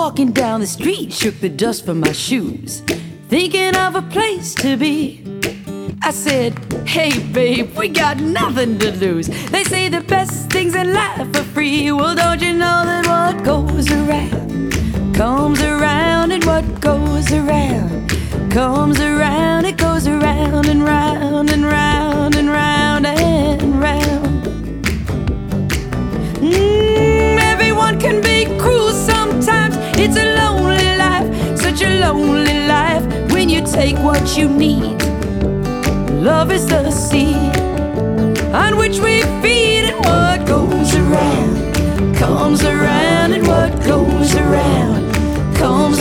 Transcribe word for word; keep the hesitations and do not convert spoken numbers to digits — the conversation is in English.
walking down the street, shook the dust from my shoes, thinking of a place to be. I said, hey babe, we got nothing to lose. They say the best things in life are free. Well, don't you know that what goes around comes around, and what goes around comes around. It goes around and round and round and round and round. Mm, everyone can be cruel sometimes. It's a lonely life, such a lonely life, when you take what you need. Love is the seed on which we feed, and what goes around comes around, and what goes around